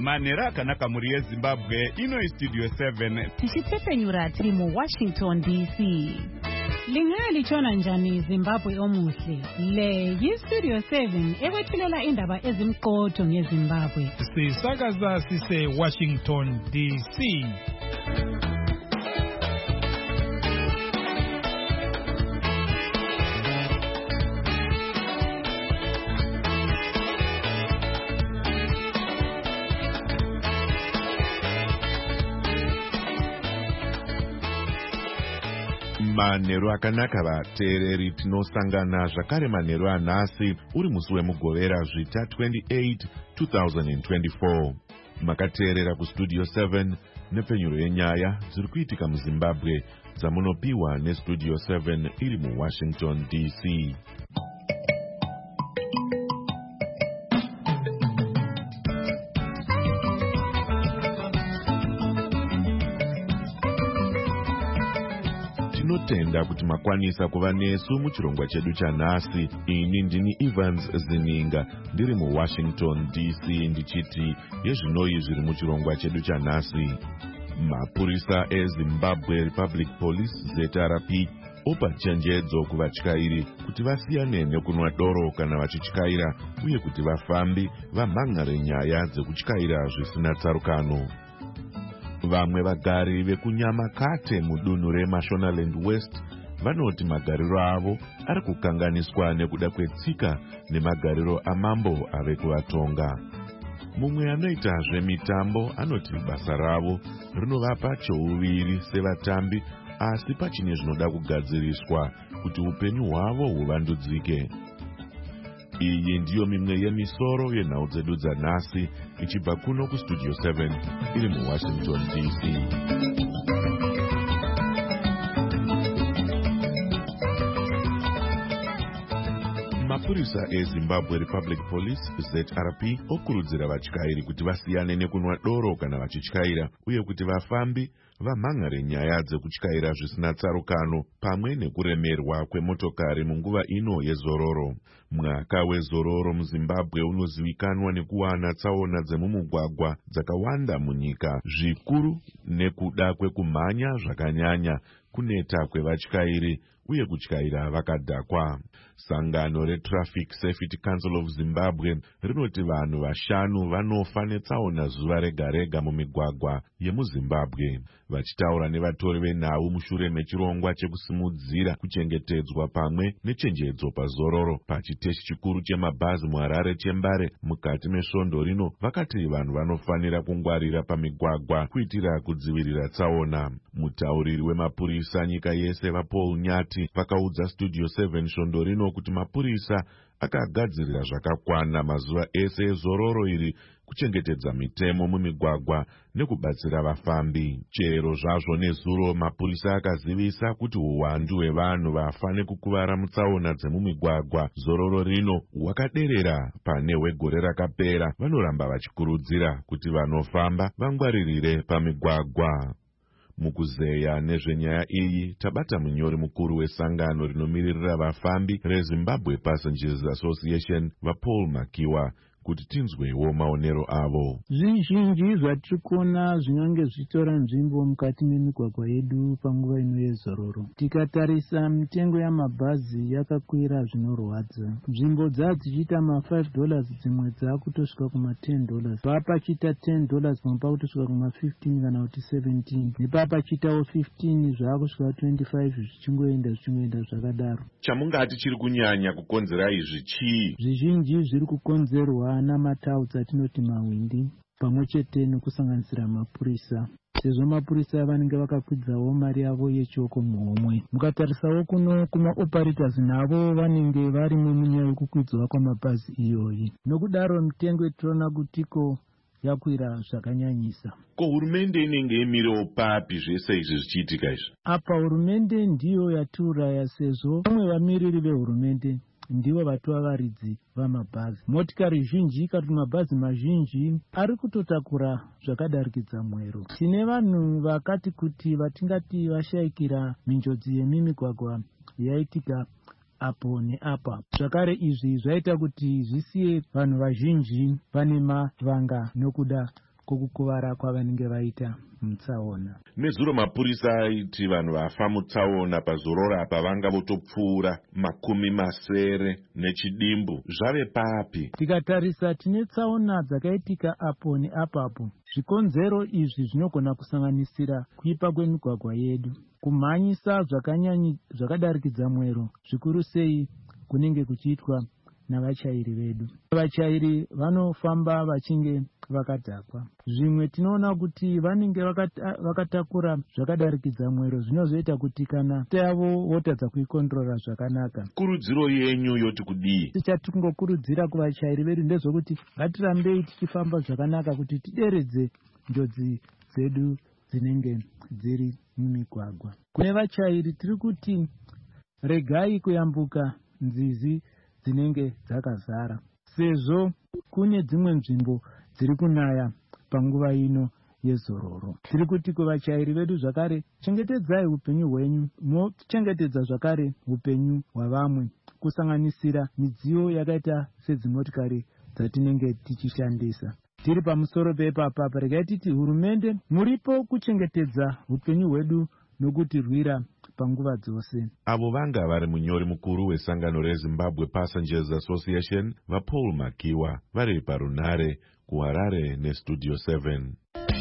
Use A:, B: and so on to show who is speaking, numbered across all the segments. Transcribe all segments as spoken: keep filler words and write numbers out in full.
A: manhero akanaka muri yezimbabwe. Ino istudio seven
B: tichitepenyura tiri muWashington D C. Lingaya lichona njani Zimbabwe omuhle. Le yistudio seven ekwethulela indaba ezimqotho ngeZimbabwe.
C: Sisakaza sise Washington D C.
D: Manhero akanaka vateereri, tinosangana zvakare manhero anhasi uri musi wemugovera zvita twenty-eight two thousand twenty-four. Makateerera kustudio seven nepenyuro yenyaya dziri kuitika muZimbabwe dzamunopiwa nestudio seven iri muWashington D C. Tinotenda kuti makwanisa kuva nesu muchirongwa chedu chanhasi. Ini ndini Evans Zininga ndiri muWashington D C ndichiti yezvinoi zviri muchirongwa chedu chanhasi. Mapurisa eZimbabwe Republic Police Z R P opa chenjedzo kuvatyairi kuti vasiyane nekunwa doro kana vachityaira, uye kuti vafambi vamhangare nyaya dzekutyaira zvisina tsarukano. Vamwe vagari vekunyamakate mudunhu reMashonaland West vanoti magariro avo ari kukanganiswa nekuda kwetsika nemagariro amambo ave kuvatonga. Mumwe anoita zvemitambo anoti basa ravo rinovapa chouviri sevatambi, asi pachine zvinoda kugadziriswa kuti upenyu hwavo huvandudzike. Iyi ndiyo mimwe yemisoro yenhau dzedu dzanhasi ichibva kuno kustudio seven iri muWashington D C. Mapurisa eZimbabwe Republic Police Z R P okurudzira vatyairi kuti vasiyane nekunwa doro kana vachityaira, uye kuti vafambi vamhangare nyaya dzekutyaira zvisina tsarukano pamwe nekuremerwa kwemotokari munguva ino yezororo. Mwaka wezororo muZimbabwe unozivikanwa nekuwana tsaona dzemumugwagwa dzakawanda munyika, zvikuru nekuda kwekumhanya zvakanyanya, kuneta kwevatyairi uye kutyaira vakadhakwa. Sangano reTraffic Safety Council of Zimbabwe rinoti vanhu vashanu vanofa netsaona zuva rega rega mumigwagwa yemuZimbabwe. Vachitaura nevatori venhau mushure mechirongwa chekusimudzira kuchengetedzwa pamwe nechenjedzo pazororo pachiteshi chikuru chemabhazi muHarare Chembare mukati mesvondo rino, vakati vanhu vanofanira kungwarira pamigwagwa kuitira kudzivirira tsaona. Mutauriri wemapurisa nyika yese vaPaul Nyati vakaudza studio seven svondo rino kuti mapurisa akagadzirira zvakakwana mazuva ese ezororo iri kuchengetedza mitemo mumigwagwa nekubatsira vafambi. Chero zvazvo nezuro mapurisa akazivisa kuti uwandu hwevanhu vafa nekukuvara mutsaona dzemumigwagwa zororo rino hwakaderera pane hwegore rakapera. Vanoramba vachikurudzira kuti vanofamba vangwaririre pamigwagwa. Mukuzeya nezvenyaya iyi tabata munyori mukuru wesangano rinomiririra vafambi reZimbabwe Passengers Association vaPaul Makiwa kuti tinzwewo maonero avo.
E: Zvizhinji zvatiri kuona zvinonge zvichitora nzvimbo mukati memigwagwa yedu panguva ino yezororo. Tikatarisa mitengo yamabhazi yakakwira zvinorwadza. Nzvimbo dzadzichiita ma five dollars dzimwe dzakutosvika kuma ten dollars. Papachiita ten dollars pamwe pakutosvika kuma fifteen kana kuti seventeen. Nepapachiitawo fifteen zvakusvika twenty-five zvichingoenda zvichingoenda zvakadaro.
D: Chamungati chiri kunyanya kukonzera izvi chii?
E: Zvizhinji zviri kukonzerwa namatau dzatinoti mawindi pamwe chete nekusanganisira mapurisa, sezvo mapurisa vanenge vakakwidzawo mari yavo yechoko muhomwe. Mukatarisawo kuno kumaoperators navo vanenge varimo munyaya yekukwidzwa kwamabhazi iyoyi. Nokudaro mitengo yetinoona kutiko yakwira zvakanyanyisa.
D: Ko hurumende inenge yemirewo papi zvese izvi zvichiitika izvi?
E: Apa hurumende ndiyo yatiuraya, sezvo vamwe vamiriri vehurumende ndivo vatova varidzi vamabhazi. Motikari zhinji kana mabhazi mazhinji ari kutotakura zvakadarikidza mwero. Tine vanhu vakati kuti vatingati vashayikira minjodzi yemimigwagwa yaitika apo neapa. Zvakare izvi zvaita kuti zvisiye vanhu vazhinji vane mavanga nokuda kwokukuvara kwavanenge vaita mutsaona.
D: Nezuro mapurisa aiti vanhu vafa mutsaona pazorora apa vanga votopfuura makumi masere nechidimbu. Zvave papi?
E: Tikatarisa tine tsaona dzakaitika apo neapapo. Zvikonzero izvi zvinogona kusanganisira kuipa kwemigwagwa yedu, kumhanyisa zvakanyanyi zvakadarikidza mwero, zvikuru sei kunenge kuchiitwa navachairi vedu. Vachairi vanofamba vachinge vakadhakwa. Zvimwe tinoona kuti vanenge vakata, vakatakura zvakadarikidza mwero, zvinozoita kuti kana tavo votadza kuikontrora zvakanaka.
D: Kurudziro yenyu yoti kudii?
E: Tichatingokurudzira kuvachairi vedu ndezvokuti ngatirambei tichifamba zvakanaka kuti tideredze njodzi dzedu dzinenge dziri mumigwagwa. Kune vachairi tiri kuti regai kuyambuka nzizi dzinenge dzakazara, sezvo kune dzimwe nzvimbo dziri kunaya panguva ino yezororo. Tiri kuti kuvachairi vedu zvakare, chengetedzai upenyu hwenyu, mochengetedza zvakare upenyu hwavamwe, kusanganisira midziyo yakaita sedzimotikari dzatinenge tichishandisa. Tiri pamusoro pepapa, regai titi hurumende muripo kuchengetedza upenyu hwedu nokutirwira panguva dzose.
D: Avo vanga vari munyori mukuru wesangano reZimbabwe Passengers Association vaPaul Makiwa vari parunare kuHarare neStudio seven.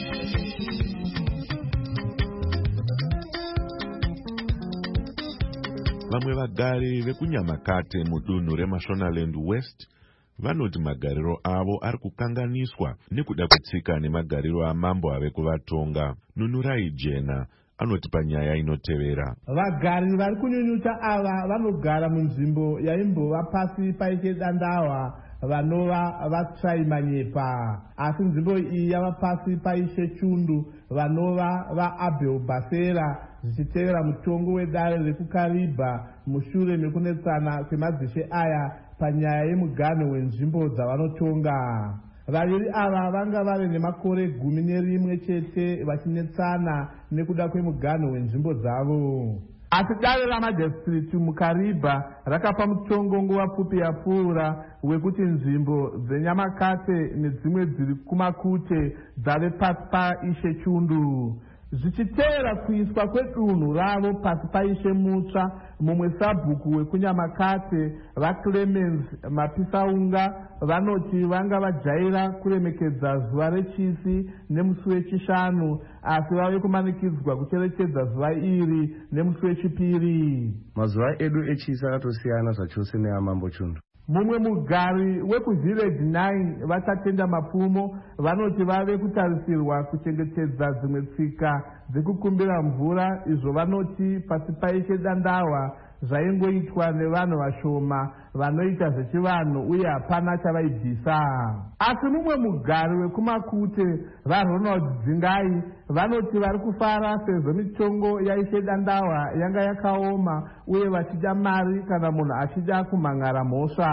D: Vamwe vagari vekunyamakate mudunhu reMashonaland West vanoti magariro avo ari kukanganiswa nekuda kwetsika nemagariro amambo ave kuvatonga. Nunurai Jena anoti panyaya inotevera.
F: Vagari vari kunyunyuta ava vanogara munzvimbo yaimbova pasi paite dandawa vanova vatsvaimanyepa, asi nzvimbo iyi yava pasi paishe chundu vanova vaAbel Basera, zvichitevera mutongo wedare rekukaribha mushure mekunetsana kwemadzishe aya panyaya yemuganho wenzvimbo dzavanotonga. Vaviri ava vanga vari nemakore gumi nerimwe chete vachinetsana nekuda kwemuganho wenzvimbo dzavo. Asi dare ramajistreti mukaribha rakapa mutongo nguva pfupi yapfuura wekuti nzvimbo dzeNyamakate nedzimwe dziri kumakute dzave pasi paishe chundu, zvichiteera kuiswa kwedunhu ravo pasi paishe mutsva. Mumwe sabhuku wekunyamakate vaClemens Mapisaunga vanoti vanga vajaira kuremekedza zuva rechisi nemusi wechishanu, asi vave kumanikidzwa kucherechedza zuva iri nemusi wechipiri.
G: Mazuva edu echisi akatosiyana zvachose neamambo chundu.
F: Mumwe mugari wekuvillage nine vachatenda mapfumo vanoti vave kutarisirwa kuchengetedza dzimwe tsika dzekukumbira mvura, izvo vanoti pasi paishe dandawa zvaingoitwa nevanhu vashoma vanoita zvechivanhu uye hapana chavaibvisa. Asi mumwe mugari wekumakute vaRonald Dzingai vanoti vari kufara sezvo mitongo yaishe dandawa yanga yakaoma uye vachida mari kana munhu achida kumhangara mhosva.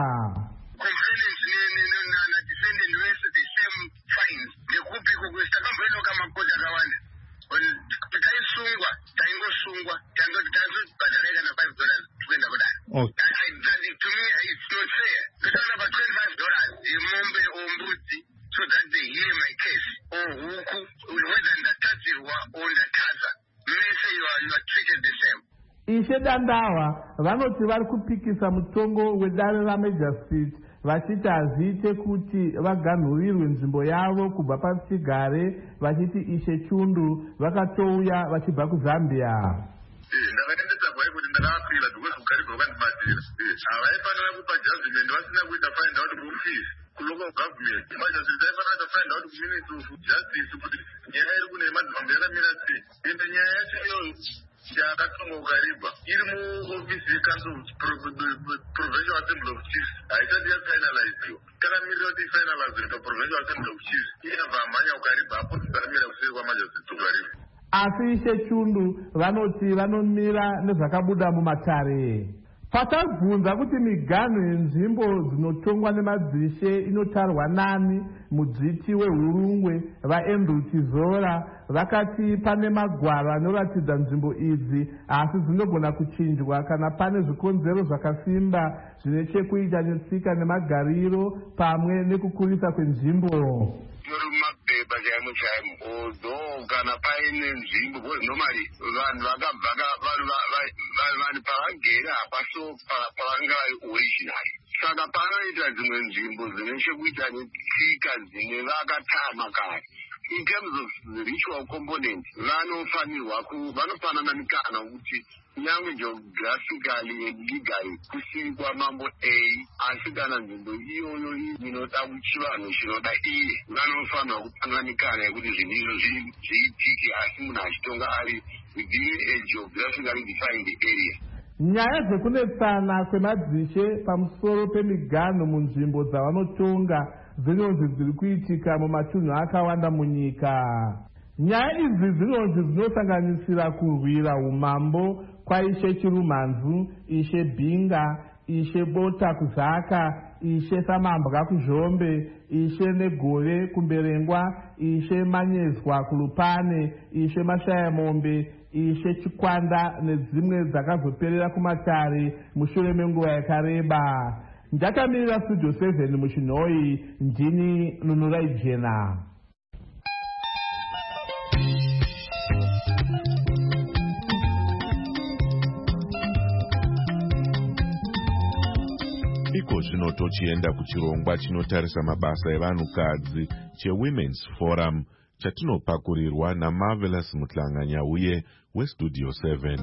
F: Ishe dandawa vanoti vari kupikisa mutongo wedare raMajistreti vachiti hazviite kuti vaganhurirwe nzvimbo yavo kubva pachigare, vachiti ishe chundu vakatouya vachibva kuZambia.
H: Ndakatendedza kwai kuti ndakakwira because kukaribha vakandibatira. Havaifanira kupa judgment vasina kuita find out office kulocal government. Majistreti aifanira kuita find out Ministry of Justice kuti nyaya iri kune madzimambo yakamira sei. Ende nyaya yacho iyoyo yakatonga kukaribha iri muofisi yeCouncil of Provincial Assembly of Chiefs haisati yafinaliziwa. Takamirira kuti ifinalizwe paProvincial Assembly of Chiefs inabva amhanya kukaribha apo tisakamira kuseri kwamajistreti kukaribha.
F: Asi ishe chundu vanoti vanomira nezvakabuda mumatare. Patabvunza kuti miganho yenzvimbo dzinotongwa nemadzishe inotarwa nani, mudziti wehurungwe vaAndrew Chizora vakati pane magwaro anoratidza nzvimbo idzi, asi dzinogona kuchinjwa kana pane zvikonzero zvakasimba zvine chekuita netsika nemagariro pamwe nekukurisa kwenzvimbo.
H: Mumabheba pachaimo chaimo. Although kana paine nzvimbo because normally vanhu vakabva vanhu pavagere hapaso pavanga original. Saka panoita dzimwe nzvimbo dzine chekuita netsika dzine vakatama kare. In terms of the ritual component, vanofanirwa vanofanana mikana kuti nyangwe geographically and legally kusikwa mambo A asi kana nzvimbo iyoyo inoda chivanhu chinoda iye vanofanirwa kupanganikana yekuti zvinhu izvo zviitike asi munhu achitonga ari within a geographically defined area.
F: Nyaya dzekunetsana kwemadzishe pamusoro pemiganho munzvimbo dzavanotonga dzinonzi dziri kuitika mumatunhu akawanda munyika. Nyaya idzi dzinonzi dzinosanganisira kurwira umambo kwaishe Chirumanzu, ishe Bhinga, ishe Bota kuZaka, ishe Samambwa kuZhombe, ishe Negore kuMberengwa, ishe Manyezwa kuLupane, ishe Mashayamombe, ishe Chikwanda nedzimwe dzakazoperera kumatare mushure menguva yakareba. Ndakamirira Studio seven muchinhoi, ndini Nunurai Jena.
D: Iko zvino tochienda kuchirongwa chinotarisa mabasa evanhukadzi cheWomen's Forum chatinopakurirwa naMarvelous Mutlanganyauye weStudio seven.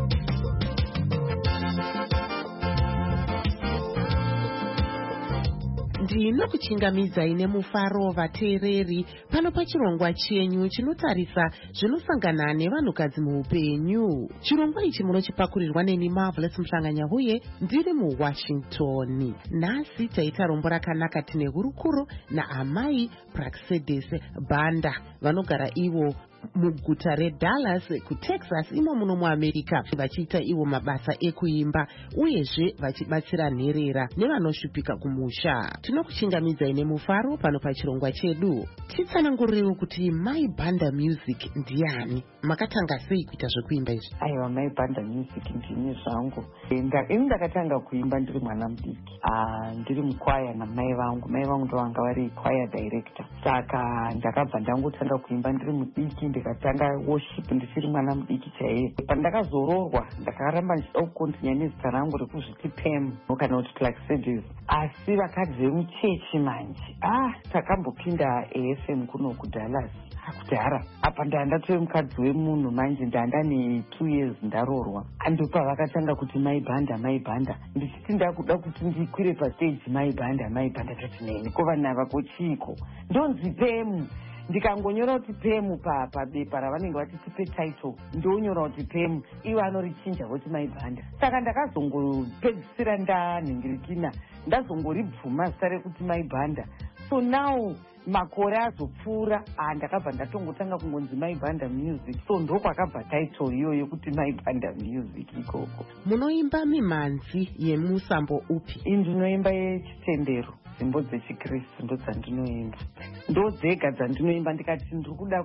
I: Ndinokuchingamidzai nemufaro vateereri pano pachirongwa chenyu chinotarisa zvinosangana nevanhukadzi muupenyu. Chirongwa ichi munochipakurirwa neni Marvelous Mutlanganyauye ndiri muWashington. Nhasi taita rombo rakanaka tine hurukuro naamai Praxedes Banda vanogara ivo muguta reDallas kuTexas imo muno muAmerica, vachiita ivo mabasa ekuimba uyezve vachibatsira nherera nevanoshupika kumusha. Tinokuchingamidzai nemufaro pano pachirongwa chedu. Titsanangurirewo kuti Mai Banda Music ndiani? Makatanga sei kuita zvekuimba izvi?
J: Aiwa, Mai Banda Music ndini zvangu. Ini ndakatanga kuimba ndiri mwana mudiki. Ah, ndiri mukwaya namai vangu. Mai vangu ndo vanga vari choir director. Saka ndakabva ndangotanga kuimba ndiri mudiki, ndikatanga worship ndisiri mwana mudiki chaiye. Pandakazororwa ndakaramba ndichida kukontinya nezita rangu rekuzviti Pam kana kuti Praxedes. Asi vakadzi vemuchechi manje, ah, takambopinda A F M kuno kuDallas. Kudhara apa ndandatove mukadzi wemunhu manje, ndandane two years ndarorwa. Andopa vakatanga kuti Mai Banda Mai Banda, ndichiti ndakuda kuti ndikwire pastage Mai Banda Mai Banda, toti neni kova nava kochiko ndonzi Pemu. Ndikangonyora kuti Pemu pabepa ravanenge vachitipe title ndonyora kuti Pemu, ivo anorichinja voti Mai Banda. Saka ndakazongopedzisira ndanhingirikina ndazongoribvuma zita rekuti Mai Banda. So now makore azopfuura, ah, ndakabva ndatongotanga kungonzi Mai Banda Music. So ndokwakabva title iyoyo kuti Mai Banda Music ikoko.
I: Munoimba mimhanzi yemusambo upi?
J: Ini ndinoimba yechitendero, dzimbo dzechiKristu ndo dzandinoimba. Ndo dzega dzandinoimba. Ndikati ndiri kuda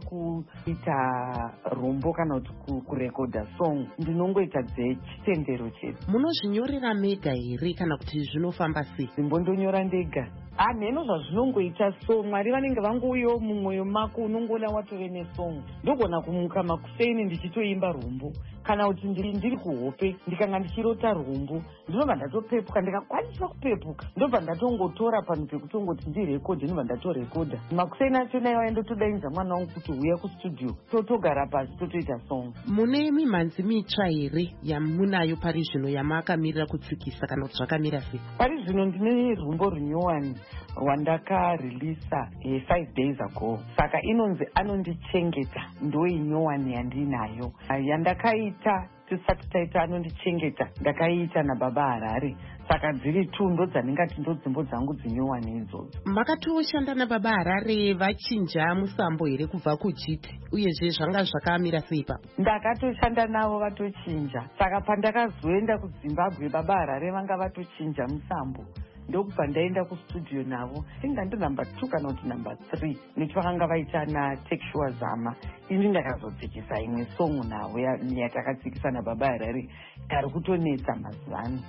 J: kuita rombo kana kuti kurekodha song, ndinongoita dzechitendero chedu.
I: Munozvinyorera mega here kana kuti zvinofamba sei?
J: Dzimbo ndonyora ndega. Ah, neno zvazvinongoita so Mwari vanenge vangouyawo mumwoyo mako, unongoona watove nesong. Ndogona kumuka makuseni ndichitoimba rombo, kana kuti ndiri kuhope ndikanga ndichirota rombo, ndinobva ndatopepuka. Ndikakwanisa kupepuka ndobva ndatongotora panhu pekutongoti ndirekodhe, ndobva ndatorekodha. Makuseni acho nayo aendotodainza mwana wangu kuti uya kustudio totogara pasi totoita song.
I: Mune mimhanzi mitsva here yamunayo pari zvino yamakamirira kutsikisa kana kuti zvakamira sei?
J: Pari zvino ndine rumbo runyowani wandakareleasa eh, five days ago. Saka inonzi Anondichengeta, ndo inyowani yandinayo. Yandakaita tisati taita Anondichengeta ndakaita naBaba Harare. Saka dziri tu ndo dzandingati ndo dzimbo dzangu dzinyowani idzodzo.
I: Makatoshanda naBaba Harare vachinja musambo here kubva kuJite, uyezve zvanga zvakamira sei pa?
J: Ndakatoshanda navo vatochinja. Saka pandakazoenda kuZimbabwe Baba Harare vanga vatochinja musambo. ndokubva ndaenda kustudio navo inga ndo number two kana kuti number three nekuti vakanga vaita naTexture Zama. Ini ndakazopikisa imwe songo navo yatakatsikisa naBaba Harare kari kutonetsa mazuvano.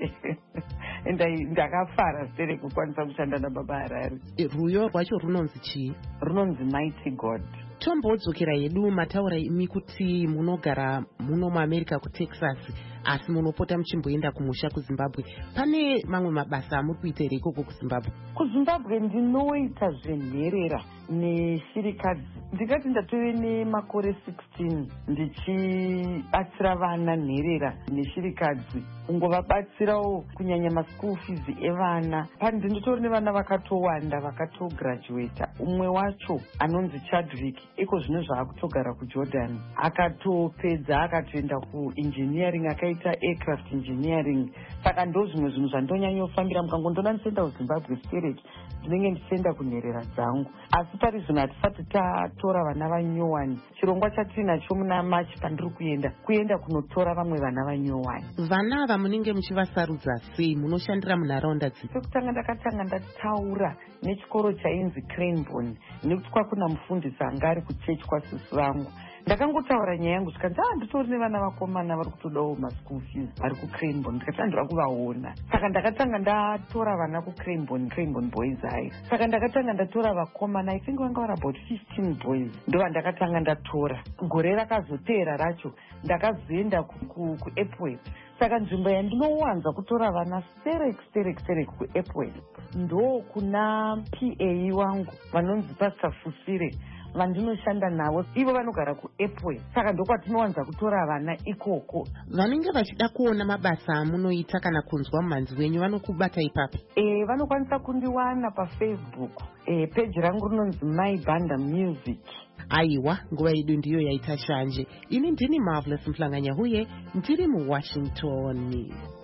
J: Ndakafara sere kukwanisa kushanda naBaba Harare.
I: Rwiyo rwacho runonzi chii?
J: Runonzi Mighty God.
I: Tombodzokera yedu mataura imi kuti munogara muno muAmerica kuTexas asi munopota muchimboenda kumusha kuZimbabwe. Pane mamwe mabasa amuri kuita here ikoko kuZimbabwe?
J: KuZimbabwe ndinoita zvenherera neshirikadzi. Ndikati ndatove nemakore sixteen ndichibatsira vana nherera neshirikadzi kungovabatsirawo kunyanya maschool fees evana. Pani ndinotori nevana vakatowanda vakatograduata. Umwe wacho anonzi Chadwick iko zvino zvaakutogara kuJordan akatopedza akatoenda kuengineering akaita aircraft engineering. Saka ndo zvimwe zvinhu zvandonyanyofambira mukangondoona ndichienda kuZimbabwe straight ndinenge ndichienda kunherera dzangu. Asi pari zvino hatisati tatora vana vanyowani. Chirongwa chatinacho muna March pandiri kuenda kuenda kunotora vamwe vana vanyowani.
I: Vana ava munenge muchivasarudza sei? Munoshandira munharaunda dzipi?
J: Pekutanga ndakatanga ndataura nechikoro chainzi Cranbourne nekuti kwakuna mufundisi anga ari kuchechi kwasisi vangu. Ndakangotaura nyaya yangu zvikanzi ah nditori nevana vakomana vari kutodawo maschool fees vari kuCranbourne. Ndikati handira kuvaona. Saka ndakatanga ndatora vana kuCranbourne, Cranbourne boys hai. Saka ndakatanga ndatora vakomana I think vanga vari about fifteen boys. Ndova ndakatanga ndatora. Gore rakazoteera racho ndakazoenda kuAirport. Saka nzvimbo yandinowanza kutora vana sterek sterek sterek kuAirport ndo kuna P A wangu vanonzi Pastor Fusire vandinoshanda navo. Ivo vanogara kuAirport. Saka ndokwatinowanza kutora vana ikoko.
I: Vanenge vachida kuona mabasa amunoita kana kunzwa mumhanzi wenyu vanokubata ipapo?
J: Eh, vanokwanisa kundiwana paFacebook. Eh, page rangu rinonzi My Banda Music.
I: Aiwa, nguva yedu ndiyo yaita shanje. Ini ndini Marvelous Mhlanganya huye ndiri muWashington.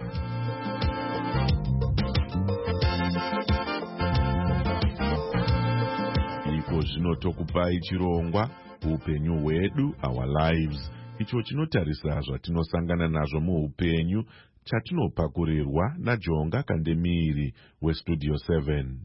D: Iko zvino tokupai chirongwa upenyu hwedu, our lives, icho chinotarisa zvatinosangana nazvo muupenyu chatinopakurirwa naJonga Kandemiri weStudio seven.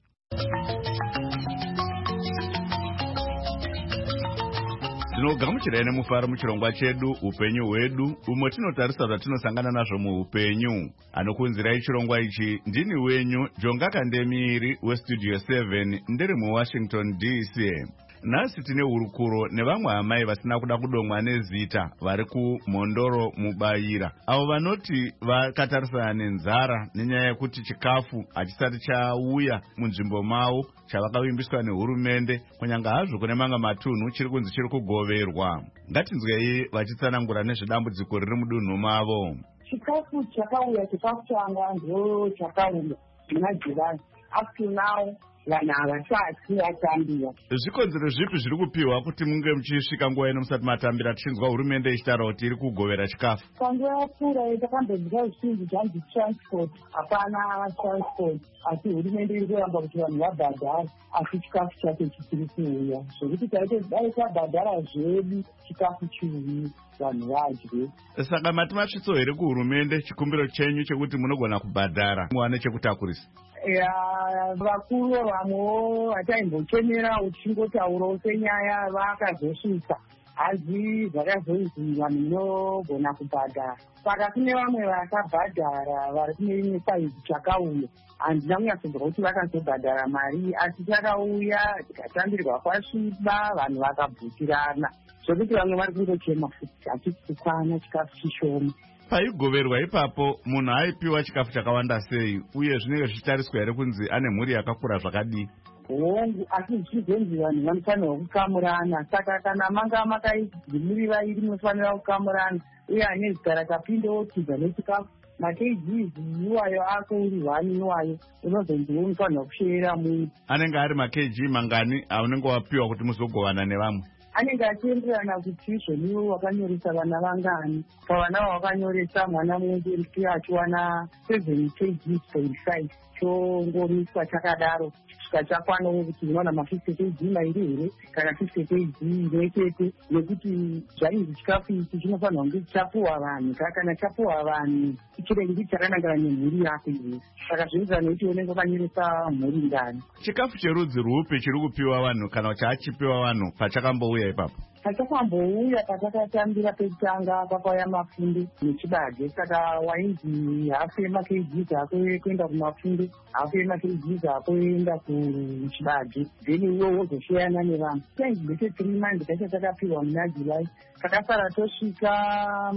A: Tinogamuchirai nemufaro muchirongwa chedu upenyu hwedu umo tinotarisa zvatinosangana nazvo muupenyu. Anokunzirai chirongwa ichi ndini wenyu Jonga Kandemiri weStudio seven ndiri muWashington D C. Nhasi tine hurukuro nevamwe amai vasina kuda kudomwa nezita vari kuMhondoro muBaira, avo vanoti vakatarisana nenzara nenyaya yekuti chikafu hachisati chauya munzvimbo mavo chavakavimbiswa nehurumende, kunyanga hazvo kune mamwe matunhu chiri kunzi chiri kugoverwa. Ngatinzwei vachitsanangura nezvedambudziko riri mudunhu mavo.
K: Chikafu chakauya chikafu changa ndo chakauya muna July up to now vanhu havasati vatambira.
A: Zvikonzero zvipi zviri kupiwa kuti munge muchisvika nguva ino musati matambira tichinzwa hurumende ichitaura kuti iri kugovera chikafu?
K: Panguva yapfuura takambonzwa zvichinzi zvanzi transport, hapana transport, asi hurumende iri kuramba kuti vanhu vabhadhara, asi chikafu chacho chisiri kuuya. Zvokuti taite dai tabhadhara zvedu chikafu chiuye vanhu vadye.
A: Saka mati masvitso here kuhurumende chikumbiro chenyu chekuti munogona kubhadhara muwane chekutakurisa?
K: Ya vakuru vamwewo vataimbochemera uchingotaurawo senyaya vakazosvitsa hazi zvakazoizi vanhu munogona kubhadhara. Saka kune vamwe vakabhadhara vari kune imwe saizi chakauya, handina kunyatsonzwa kuti vakazobhadhara mari, asi chakauya tikatambirwa kwasviba vanhu vakabhutirana zvokuti vamwe vari kungochema futi hachikukwana chikafu chishoma.
A: Paigoverwa ipapo munhu aipiwa chikafu chakawanda sei uye zvinenge zvichitariswa here kunzi ane mhuri yakakura zvakadii?
K: Hongu, asi zvichizonzi vanhu vanofanirwa kukamurana. Saka kana manga makaiti mhuri vairi munofanira kukamurana uye ane zita rakapindawo tidza nechikafu makgs iwayo ako uri hwani iwayo unozonzi unofanirwa kushevera mui.
A: Anenge ari makg mangani aunenge wapiwa kuti muzogovana nevamwe?
K: anenge achienderana kuti zvoniwo wakanyoresa vana vangani. Pavana vakanyoresa mwana mumwe achiwana seven kgs point five chongoriswa chakadaro kusvika chakwanawo kuti unowana mafifty kg mairi here kana fifty kg imwe chete, nekuti zvainzi chikafu ichi chinofanirwa kunge chapuwa vanhu. Kana chapuwa vanhu chirenge chakanangana nemhuri yako iwe. Saka zvinoita nekuti unenge wakanyoresa mhuri ndani.
A: Chikafu cherudzi rwupi chiri kupiwa vanhu kana chachipiwa vanhu pachakambouya ipapo?
K: Pachakambouya patakatambira pekutanga pakauya mafunde nechibage. Saka wainzi hafu yemakgs ako kuenda kumafunde, hafu yemakgs ako enda kuchibage, then iwe wozosiyana nevanhu. Tainzi bese three months kacha takapiwa muna July. Takasara tosvika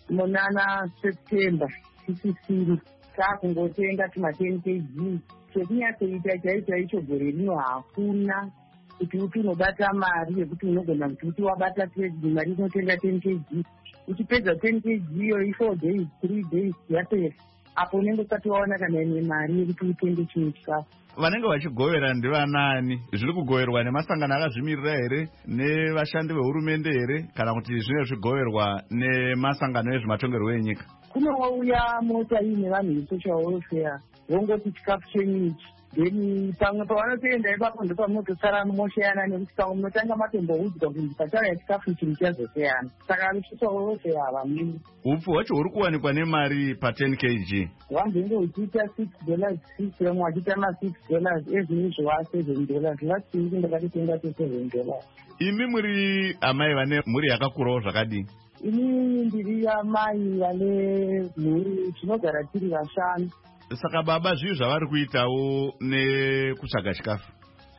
K: munana September sisisiri takungotenga tuma ten kg. Chekunyatsoita chaita icho gore rino hakuna kuti uti unobata mari yekuti unogona kuti uti wabata mari inotenga ten kg. Uchipedza ten kg iyo four days three days yapera, apo unenge usati waona kana ine mari yekuti utenge chimwe chikafu.
A: Vanenge vachigovera ndivanaani? Zviri kugoverwa nemasangano akazvimirira here, nevashandi vehurumende here, kana kuti zvine zvigoverwa nemasangano ezvematongerwo enyika?
K: Kunouya mota ine vanhu vesocial welfare vongoti chikafu chenyu ichi, then pamwe pavanotoenda ipapo ndopamotosara mosheyana nekuti pamwe munotanga matomboudzwa kuti pachauya chikafu ichi muchazoseyana. Saka vesocial welfare havamiri.
A: Upfu hwacho huri kuwanikwa nemari pa ten kg?
K: Wambenge uchiita six dollars six, vamwe wachiita ma six dollars, ezvinizvo seven dollars. Last week ndakatitenga to seven dollars.
A: Imi muri amai vane mhuri yakakurawo zvakadii?
K: Ini ndiri amai vane mhuri tinogara tiri vashanu.
A: Saka baba zvii zvavari kuitawo nekutsvaga chikafu?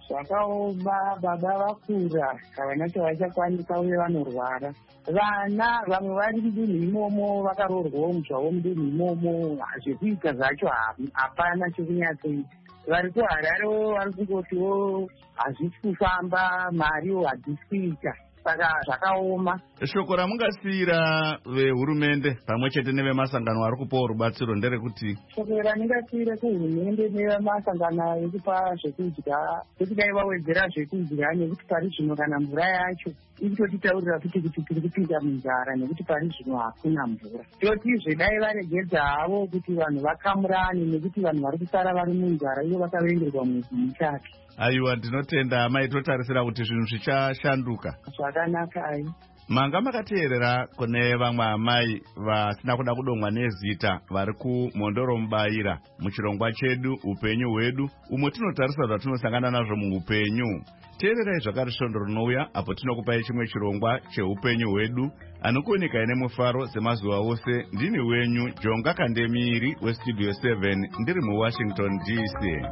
K: Zvakaoma, baba vakura, havana chavachakwanisa uye vanorwara. Vana vamwe vari mudunhu imomo vakaroorwawo muzvawo mudunhu imomo, zvekuita zvacho hapana chekunyatsoita. Vari kuHararewo vari kungotiwo hazvisi kufamba, mariwo hadzisi kuita. Saka zvakaoma.
A: Shoko ramungasiyira vehurumende pamwe chete nevemasangano ari kupawo rubatsiro nderekuti?
K: Shoko randingasiyira kuhurumende nevemasangano ekupa zvekudya, ekudai vawedzera zvekudya, nekuti pari zvino kana mvura yacho iri kutitaurira kuti kuti tiri kupinda munzara nekuti pari zvino hakuna mvura. Totizve dai varegedza havo kuti vanhu vakamurane, nekuti vanhu vari kusara vari munzara iyo vakavengerwa mwedzi mitatu.
A: Aiwa, ndinotenda amai, totarisira kuti zvinhu zvichashanduka.
K: Zvakanaka ai.
A: Manga makateerera kune vamwe amai vasina kuda kudomwa nezita vari kumhondoro mubayira muchirongwa chedu upenyu hwedu, umwe tinotarisa zvatinosangana nazvo muupenyu. Teererai zvakati svondo rinouya apo tinokupai chimwe chirongwa cheupenyu hwedu. Anokuoneka ine mufaro semazuva ose, ndini wenyu Jonga Kandemiri westudio seven, ndiri muWashington D C.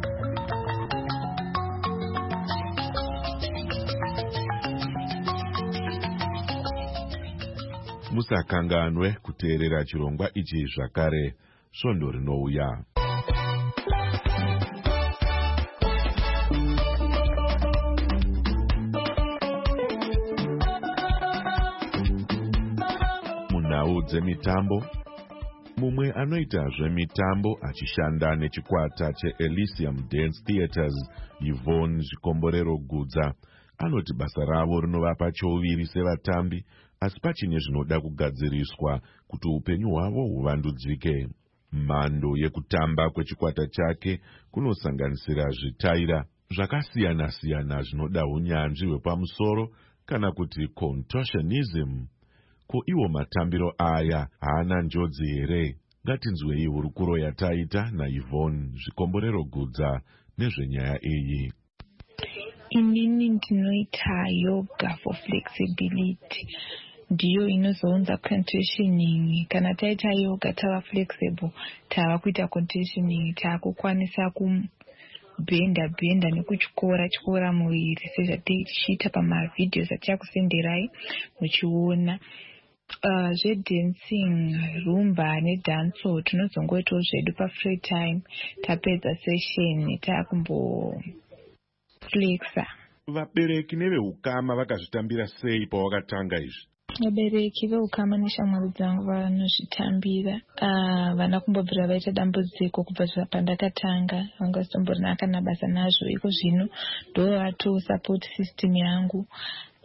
D: Musakanganwe kuteerera chirongwa ichi zvakare svondo rinouya. Munhau dzemitambo, mumwe anoita zvemitambo achishanda nechikwata cheElysium Dance Theatres, Yvonne Zvikomborero Gudza, anoti basa ravo rinovapa chouviri sevatambi, asi pachine zvinoda kugadziriswa kuti upenyu hwavo huvandudzike. Mhando yekutamba kwechikwata chake kunosanganisira zvitaira zvakasiyana-siyana zvinoda unyanzvi hwepamusoro kana kuti contortionism. Ko iwo matambiro aya haana njodzi here? Ngatinzwei hurukuro yataita naYvonne Zvikomborero Gudza nezvenyaya iyi.
L: Inini ndinoita yoga for flexibility, ndiyo inozounza conditioning. Kana taita yoga tava flexible, tava kuita conditioning, takukwanisa kubhenda bhenda nekuchikora chikora muviri sezvatichiita pamavidhio zatichakusenderai muchiona. Uh, zvedancing, rumba nedanso tinozongoitawo zvedu pafree time, tapedza session takumbo flexa.
D: Vabereki neveukama vakazvitambira sei pawakatanga izvi?
L: Vabereki veukama neshamwari dzangu vanozvitambira. Uh, vana kumbobvira vaita dambudziko kubva pandakatanga, vanga vatomborina kana basa nazvo. Iko zvino ndo vato support system yangu.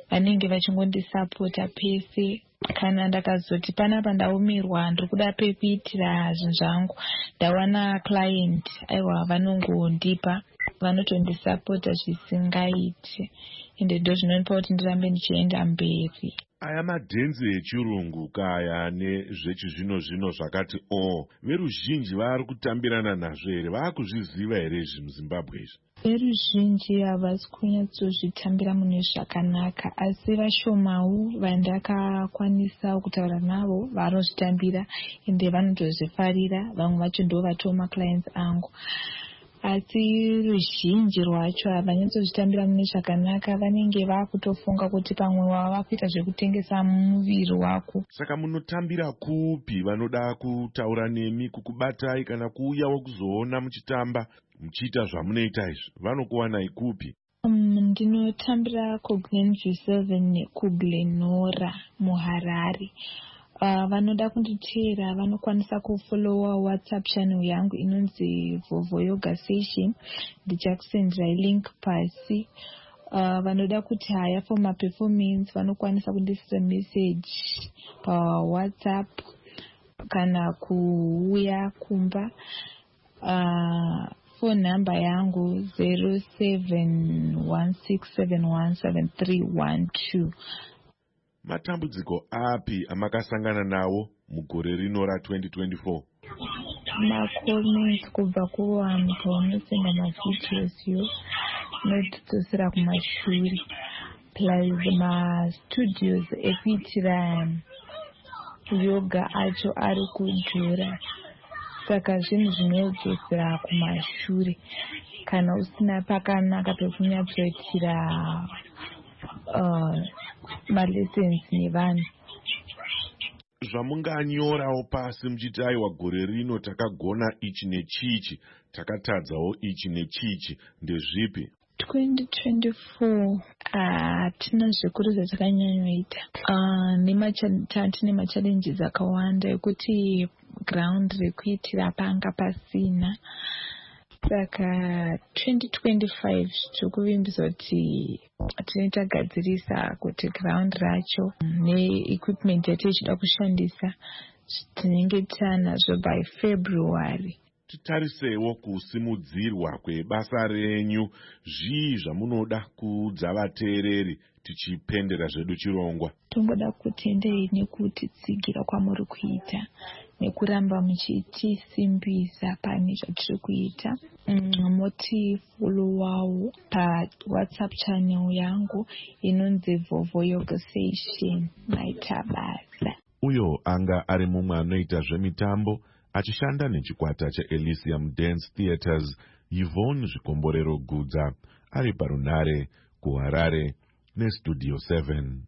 L: vanenge vachingondisapota pese. Kana ndakazoti panapa ndaumirwa ndiri kuda pekuitira zvinhu zvangu, ndawana client, aiwa vanongondipa, vanotondisapota zvisingaiti, ende ndo zvinonipa kuti ndirambe ndichienda mberi.
D: Aya madhenzi echirungu kaya nezvechizvino zvino zvakati o veruzhinji vari kutambirana nazvo here? Vaakuzviziva here izvi muZimbabwe izvi?
L: Veruzhinji havasi kunyatsozvitambira mune zvakanaka, asi vashomawo vandakakwanisa kutaura navo vanozvitambira ende vanotozvifarira, vamwe vacho ndo vatoo maclients angu. Asi ruzhinji rwacho havanyatsozvitambira mune zvakanaka, vanenge vakutofunga kuti pamwe wava kuita zvekutengesa muviri wako.
D: Saka munotambira kupi? Vanoda kutaura nemi, kukubatai kana kuuyawo kuzoona muchitamba muchiita zvamunoita izvi, vanokuwanai kupi?
L: Um, ndinotambira kuGlen G seven nekuGlenora muHarare. Uh, vanoda kunditeera vanokwanisa kufollowa WhatsApp channel yangu inonzi Vovo Yoga Session, ndichakusendera link pasi. Uh, vanoda kuti haya for my performance vanokwanisa kundisira message pa WhatsApp kana kuuya kumba. Uh, phone number yangu zero seven one six seven one seven three one two.
D: Matambudziko api amakasangana nawo mugore rino ra twenty twenty-four?
L: Makomenti kubva kuvanhu paunosenga mavideos yo notidzosera kumashure, plus mastudios ekuitira yoga acho ari kudhura, saka zvinhu zvinodzosera kumashure kana usina pakanaka pekunyatsoitira uh, malessons nevanhu.
D: Zvamunganyorawo pasi muchiti aiwa gore rino takagona ichi nechichi, takatadzawo ichi nechichi, ndezvipi?
L: twenty twenty-four hatina uh, zvikuru zvatakanyanyoita. Uh, tine machallenges akawanda ekuti ground rekuitira panga pasina. Saka twenty twenty-five tikuvimbisa kuti tinoita gadzirisa kuti ground racho ne-equipment yatichida kushandisa tinenge tanazvo by February.
D: Titarisewo kusimudzirwa kwebasa renyu, zvii zvamunoda kuudza vateereri tichipendera zvedu chirongwa?
L: Tongoda kutendei nekuti tsigira kwamuri kuita nekuramba muchitisimbisa pane zvatiri kuita. Mm, motifolowawo pa WhatsApp channel yangu inonzi Vovo Yoga Session maita basa.
D: Uyo anga ari mumwe anoita zvemitambo achishanda nechikwata cheElysium Dance Theatres, Yvonne Zvikomborero Gudza, ari parunhare kuHarare neStudio seven.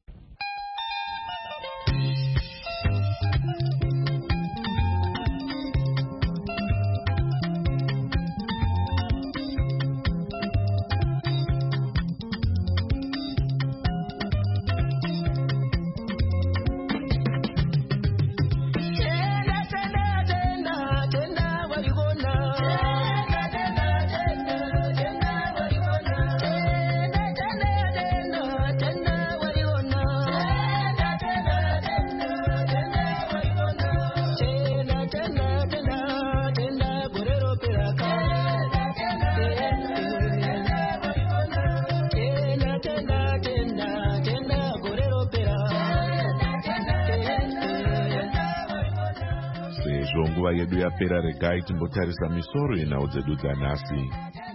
D: Nguva yedu yapera, regai timbotarisa misoro yenhau dzedu dzanhasi.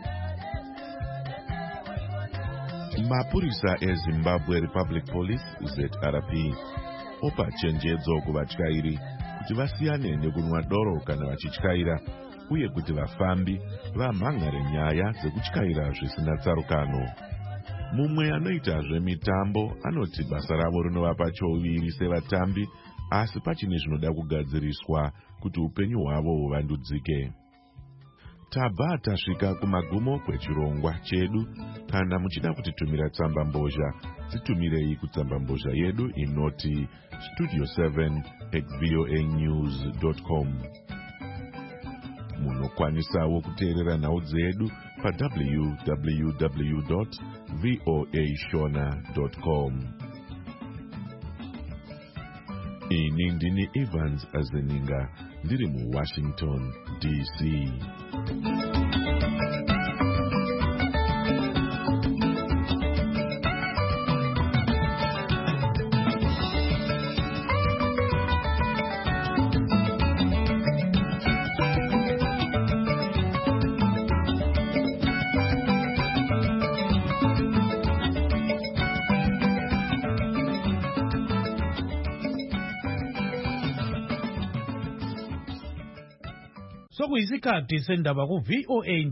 D: Mapurisa eZimbabwe Republic Police Z R P opa chenjedzo kuvatyairi kuti vasiyane nekunwa doro kana vachityaira, uye kuti vafambi vamhangare nyaya dzekutyaira zvisina tsarukano. Mumwe anoita zvemitambo anoti basa ravo rinovapa chouviri sevatambi, asi pachine zvinoda kugadziriswa kuti upenyu hwavo huvandudzike. Tabva tasvika kumagumo kwechirongwa chedu. Kana muchida kutitumira tsamba mbozha, titumirei kutsamba mbozha yedu inoti studio seven at voa news dot com. munokwanisawo kuteerera nhau dzedu pa w w w dot voa shona dot com. Ini ndini Evans Azeninga ndiri mu Washington D C.
C: Sokuyisikhathi sendaba ku V O A